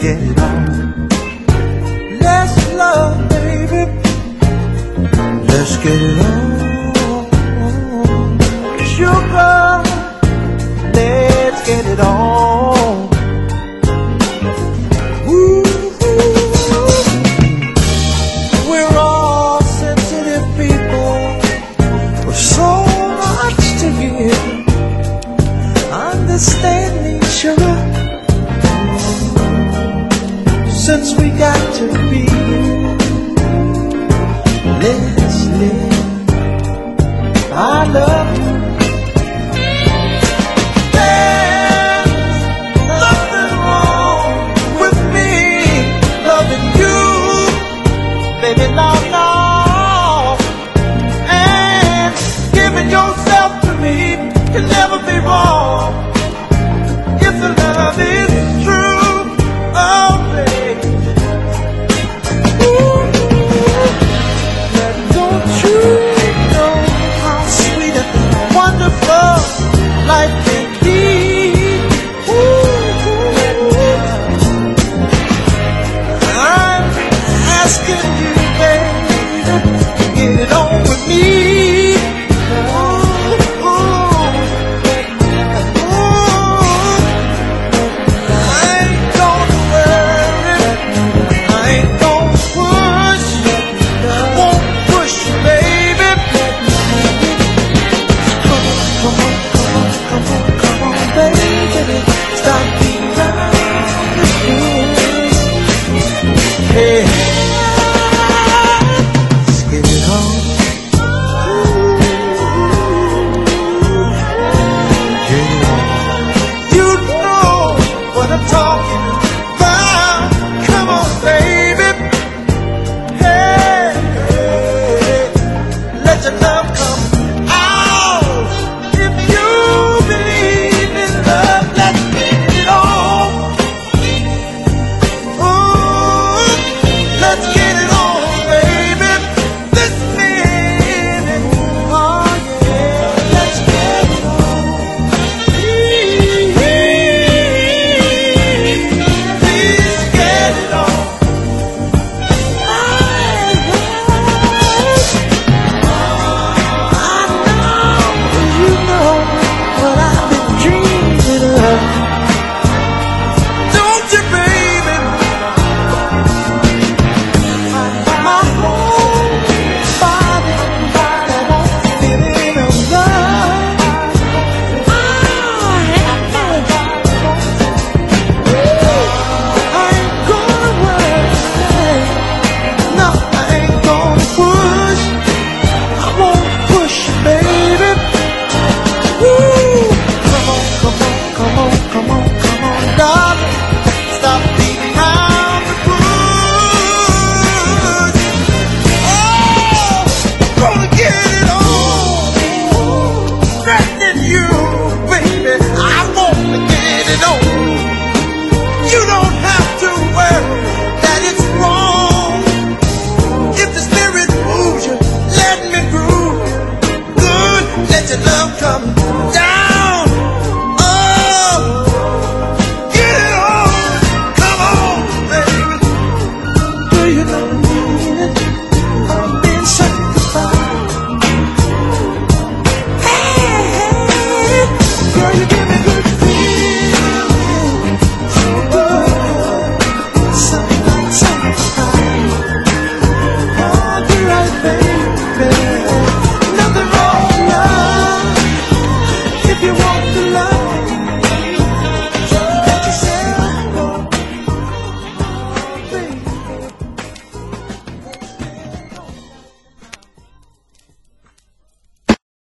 get it on. Let's love, baby. Let's get it on. Sugar, let's get it on. Ooh, we're all sensitive people with so much to give. Understand me, sugar, since we got to be. Let's live. I love you. Baby, no, no. And giving yourself to me can never be wrong if the love is true. Oh, baby. Ooh, don't you know how sweet and wonderful life can be? I'm asking you, get it on with me. Ooh, I ain't gonna worry, I ain't gonna push, won't push, baby. Come on, baby, stop being right. Hey. You know what I'm talking about.